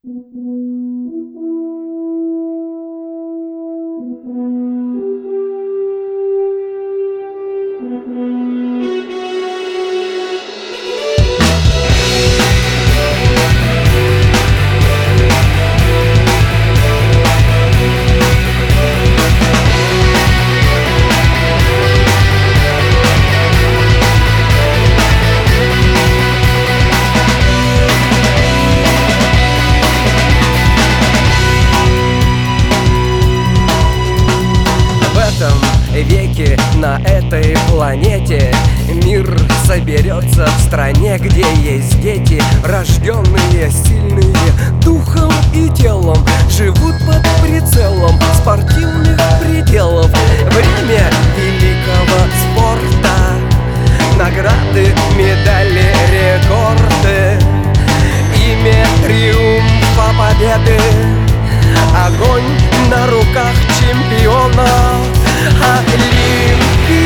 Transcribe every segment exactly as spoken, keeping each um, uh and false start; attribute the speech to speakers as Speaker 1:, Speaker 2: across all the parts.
Speaker 1: Веке на этой планете мир соберется в стране, где есть дети, рожденные сильные духом и телом, живут под прицелом спортивных пределов. Время великого спорта, награды, медали, рекорды, имя триумфа, победы, огонь на руках чемпиона. Олимпия,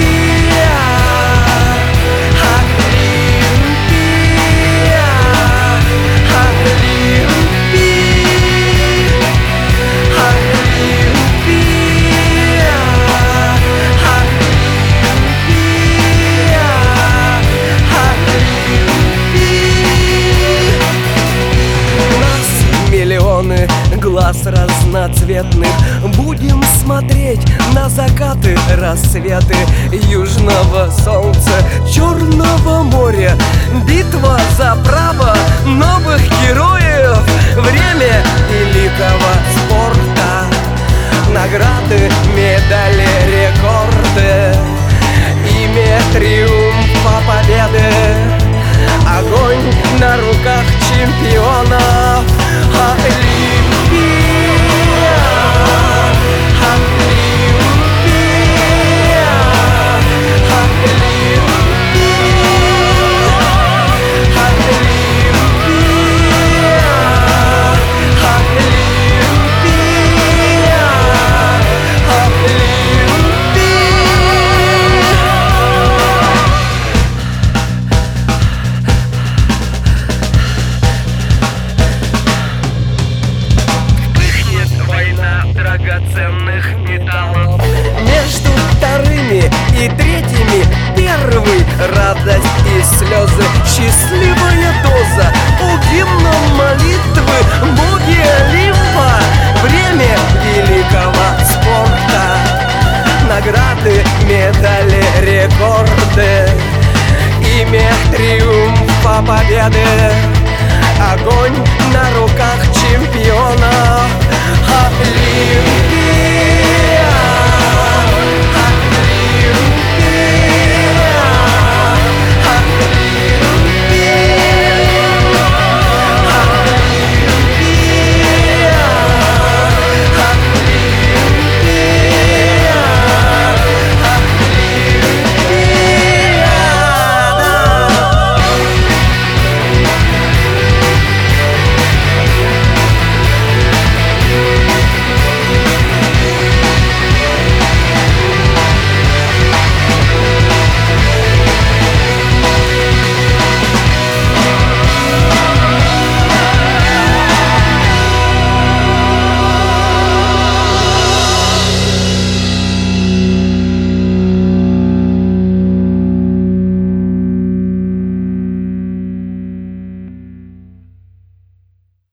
Speaker 1: Олимпия, Олимпия, Олимпия, Олимпия. Нас миллионы глаз разноцветных, будем смотреть на закаты, рассветы южного солнца, Черного моря, битва за право новых героев. Время великого спорта, награды, медали, рекорды, имя триумфа, победы, огонь на руках чемпиона. Драгоценных металлов между вторыми и третьими первый радость и слезы, счастливая доза у гимна молитвы, боги Олимпа. Время великого спорта, награды, медали, рекорды, имя триумфа, победы, огонь на руках